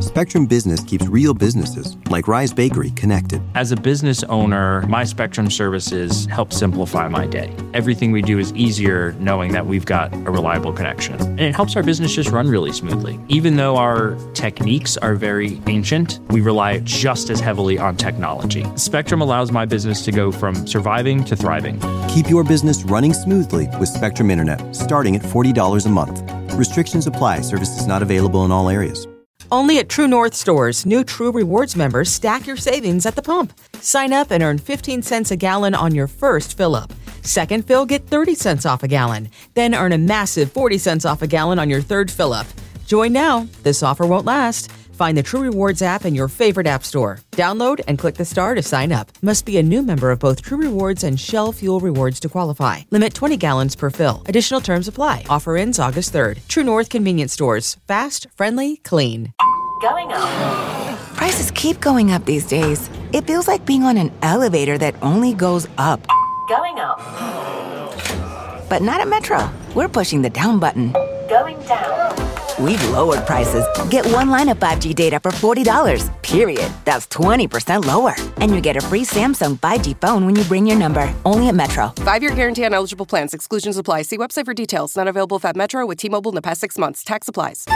Spectrum Business keeps real businesses, like Rise Bakery, connected. As a business owner, my Spectrum services help simplify my day. Everything we do is easier knowing that we've got a reliable connection. And it helps our business just run really smoothly. Even though our techniques are very ancient, we rely just as heavily on technology. Spectrum allows my business to go from surviving to thriving. Keep your business running smoothly with Spectrum Internet, starting at $40 a month. Restrictions apply. Services not available in all areas. Only at True North stores, new True Rewards members stack your savings at the pump. Sign up and earn 15 cents a gallon on your first fill-up. Second fill, get 30 cents off a gallon. Then earn a massive 40 cents off a gallon on your third fill-up. Join now. This offer won't last. Find the True Rewards app in your favorite app store. Download and click the star to sign up. Must be a new member of both True Rewards and Shell Fuel Rewards to qualify. Limit 20 gallons per fill. Additional terms apply. Offer ends August 3rd. True North Convenience Stores. Fast, friendly, clean. Going up. Prices keep going up these days. It feels like being on an elevator that only goes up. Going up. But not at Metro. We're pushing the down button. Going down. We've lowered prices. Get one line of 5G data for $40, period. That's 20% lower. And you get a free Samsung 5G phone when you bring your number. Only at Metro. 5-year guarantee on eligible plans. Exclusions apply. See website for details. Not available at Metro with T-Mobile in the past 6 months. Tax applies.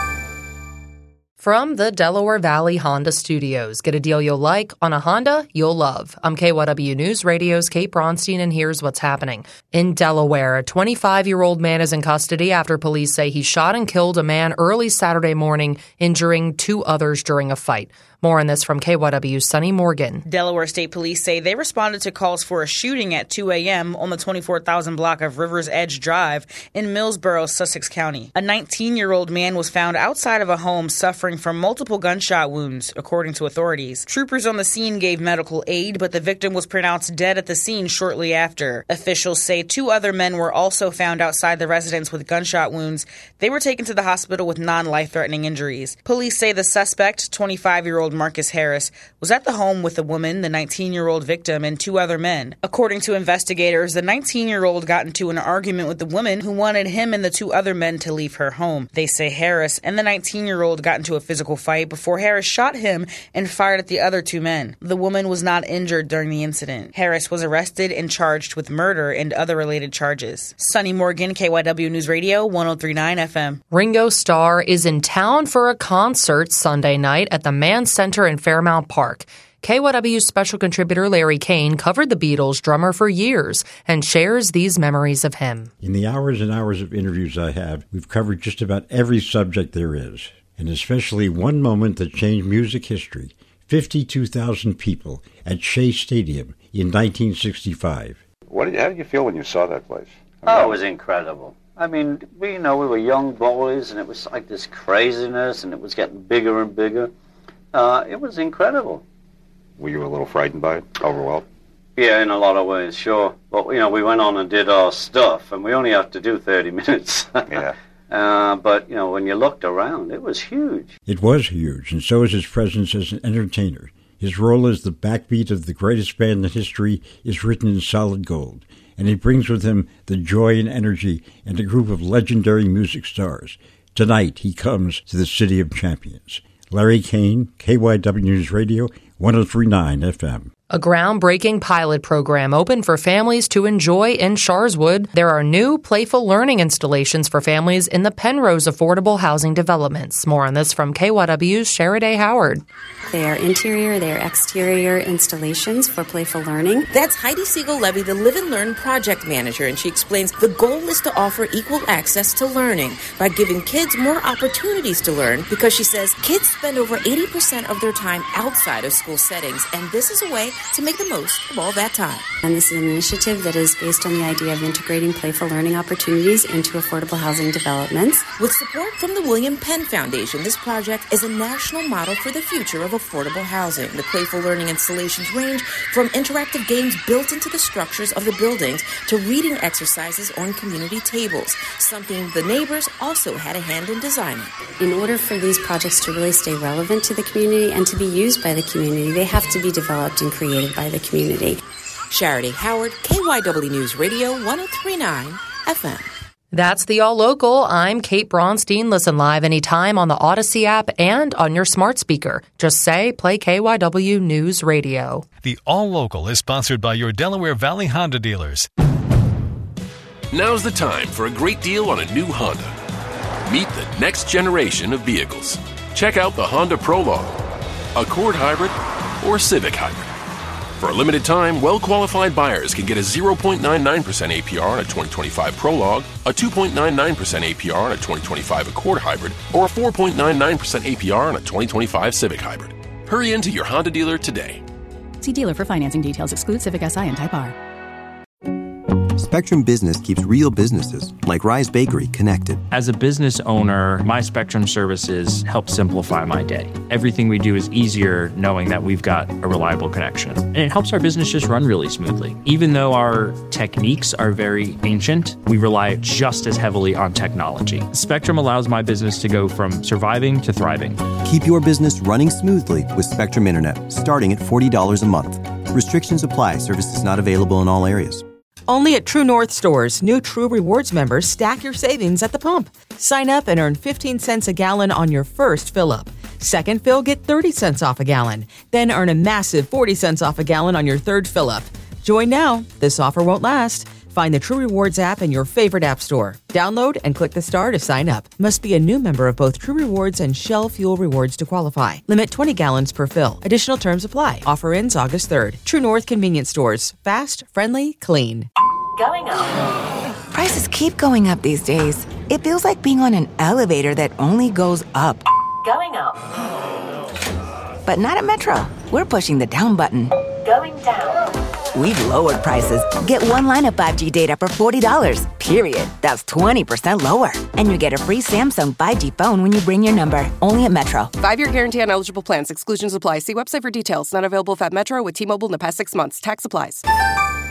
From the Delaware Valley Honda Studios, get a deal you'll like on a Honda you'll love. I'm KYW News Radio's Kate Bronstein, and here's what's happening. In Delaware, a 25-year-old man is in custody after police say he shot and killed a man early Saturday morning, injuring 2 others during a fight. More on this from KYW's Sunny Morgan. Delaware State Police say they responded to calls for a shooting at 2 a.m. on the 24,000 block of Rivers Edge Drive in Millsboro, Sussex County. A 19-year-old man was found outside of a home suffering from multiple gunshot wounds, according to authorities. Troopers on the scene gave medical aid, but the victim was pronounced dead at the scene shortly after. Officials say 2 other men were also found outside the residence with gunshot wounds. They were taken to the hospital with non-life-threatening injuries. Police say the suspect, 25-year-old Marcus Harris, was at the home with the woman, the 19-year-old victim, and 2 other men. According to investigators, the 19-year-old got into an argument with the woman who wanted him and the 2 other men to leave her home. They say Harris and the 19-year-old got into a physical fight before Harris shot him and fired at the other 2 men. The woman was not injured during the incident. Harris was arrested and charged with murder and other related charges. Sunny Morgan, KYW News Radio, 103.9 FM. Ringo Starr is in town for a concert Sunday night at the Mann Center in Fairmount Park. KYW's special contributor Larry Kane covered the Beatles drummer for years and shares these memories of him. In the hours and hours of interviews I have, we've covered just about every subject there is, and especially one moment that changed music history. 52,000 people at Shea Stadium in 1965. How did you feel when you saw that place? It was incredible. I mean, we were young boys, and it was like this craziness, and it was getting bigger and bigger. It was incredible. Were you a little frightened by it? Overwhelmed? Yeah, in a lot of ways, sure. But, we went on and did our stuff, and we only have to do 30 minutes. Yeah. But, when you looked around, it was huge. It was huge, and so is his presence as an entertainer. His role as the backbeat of the greatest band in history is written in solid gold, and he brings with him the joy and energy and a group of legendary music stars. Tonight, he comes to the City of Champions. Larry Kane, KYW News Radio, 103.9 FM. A groundbreaking pilot program opened for families to enjoy in Sharswood. There are new playful learning installations for families in the Penrose Affordable Housing Developments. More on this from KYW's Sheriday Howard. They are interior, they are exterior installations for playful learning. That's Heidi Siegel-Levy, the Live and Learn project manager, and she explains the goal is to offer equal access to learning by giving kids more opportunities to learn, because she says kids spend over 80% of their time outside of school settings, and this is a way to make the most of all that time. And this is an initiative that is based on the idea of integrating playful learning opportunities into affordable housing developments. With support from the William Penn Foundation, this project is a national model for the future of affordable housing. The playful learning installations range from interactive games built into the structures of the buildings to reading exercises on community tables, something the neighbors also had a hand in designing. In order for these projects to really stay relevant to the community and to be used by the community, they have to be developed and created by the community. Sheriday Howard, KYW News Radio, 103.9 FM. That's the All Local. I'm Kate Bronstein. Listen live anytime on the Odyssey app and on your smart speaker. Just say, play KYW News Radio. The All Local is sponsored by your Delaware Valley Honda dealers. Now's the time for a great deal on a new Honda. Meet the next generation of vehicles. Check out the Honda Prologue, Accord Hybrid, or Civic Hybrid. For a limited time, well-qualified buyers can get a 0.99% APR on a 2025 Prologue, a 2.99% APR on a 2025 Accord Hybrid, or a 4.99% APR on a 2025 Civic Hybrid. Hurry into your Honda dealer today. See dealer for financing details. Exclude Civic Si and Type R. Spectrum Business keeps real businesses, like Rise Bakery, connected. As a business owner, my Spectrum services help simplify my day. Everything we do is easier knowing that we've got a reliable connection. And it helps our business just run really smoothly. Even though our techniques are very ancient, we rely just as heavily on technology. Spectrum allows my business to go from surviving to thriving. Keep your business running smoothly with Spectrum Internet, starting at $40 a month. Restrictions apply. Services not available in all areas. Only at True North stores, new True Rewards members stack your savings at the pump. Sign up and earn 15 cents a gallon on your first fill-up. Second fill, get 30 cents off a gallon. Then earn a massive 40 cents off a gallon on your third fill-up. Join now. This offer won't last. Find the True Rewards app in your favorite app store. Download and click the star to sign up. Must be a new member of both True Rewards and Shell Fuel Rewards to qualify. Limit 20 gallons per fill. Additional terms apply. Offer ends August 3rd. True North Convenience Stores. Fast, friendly, clean. Going up. Prices keep going up these days. It feels like being on an elevator that only goes up. Going up. But not at Metro. We're pushing the down button. Going down. We've lowered prices. Get one line of 5G data for $40, period. That's 20% lower. And you get a free Samsung 5G phone when you bring your number. Only at Metro. 5-year guarantee on eligible plans. Exclusions apply. See website for details. Not available if at Metro with T-Mobile in the past 6 months. Tax applies.